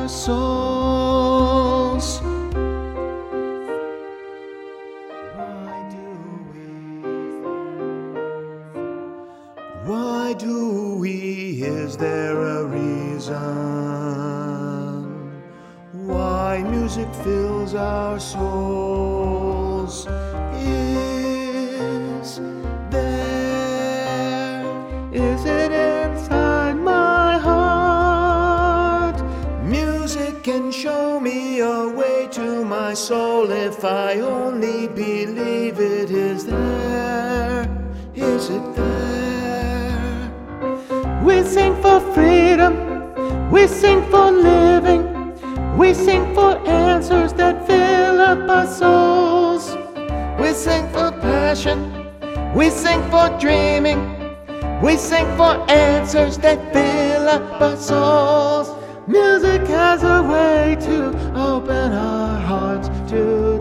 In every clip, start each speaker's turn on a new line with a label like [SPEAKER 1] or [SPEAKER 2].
[SPEAKER 1] our souls. Why do we? Is there a reason why music fills our souls? Is it inside my heart? Music can show me a way to my soul if I only believe it is there. Is it there? We sing for freedom, we sing for living, we sing for answers that fill up our souls. We sing for passion, we sing for dreaming, we sing for answers that fill up our souls. Music has a way to open our hearts to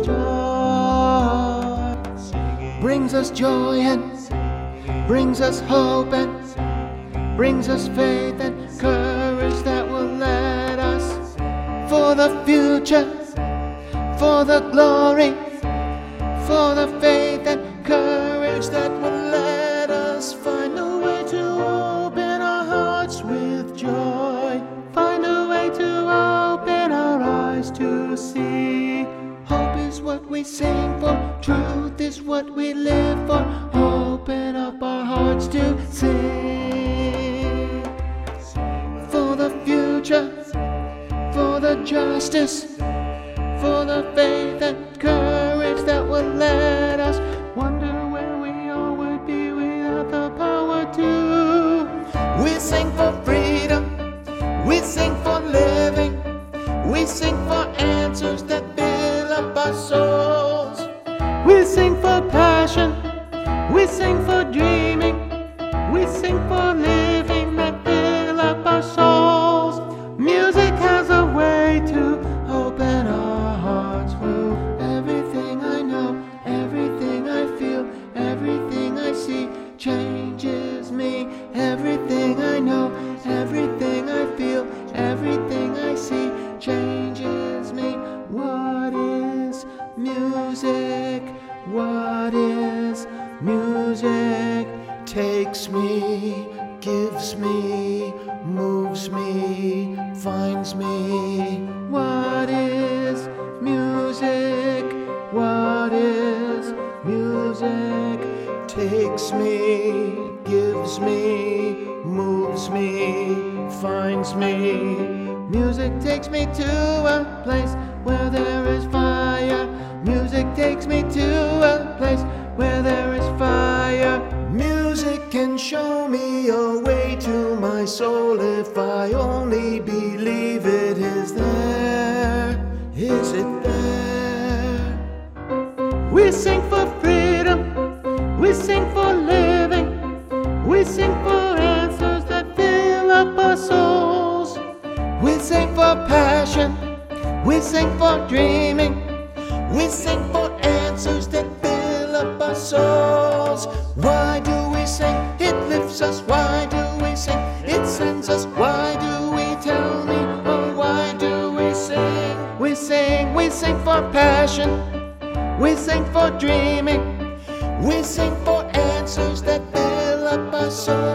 [SPEAKER 1] joy. Brings us joy and brings us hope and brings us faith and courage that will lead us for the future, for the glory, for the faith and courage that will let us find a way to open our hearts with joy, find a way to open our eyes to see. Hope is what we sing for, truth is what we live for. Open up our hearts to sing for the future, for the justice, for the faith and courage that will let us wonder where we all would be without the power to. We sing for freedom, we sing for living, we sing for answers that fill up our souls. We sing for passion, we sing for dreaming, we sing for living that fill up our souls. Music has a way to open our hearts through everything I know, everything I feel, everything I see changes me. Everything I know, everything I feel, everything I see changes me. What is music? What is music? Takes me, gives me, moves me, finds me. What is music? What is music? Takes me, gives me, moves me, finds me. Music takes me to a place where there is fire. Music takes me to a place where there is fire. Music can show me a way to my soul if I only believe it is there. Is it there? We sing for freedom, we sing for living, we sing for answers that fill up our souls. We sing for passion, we sing for dreaming, we sing for answers that fill up our souls. Why do we sing? It lifts us. Why do we sing? It sends us. Why do we tell me? Oh, why do we sing? We sing for passion, we sing for dreaming, we sing for answers that fill up our souls.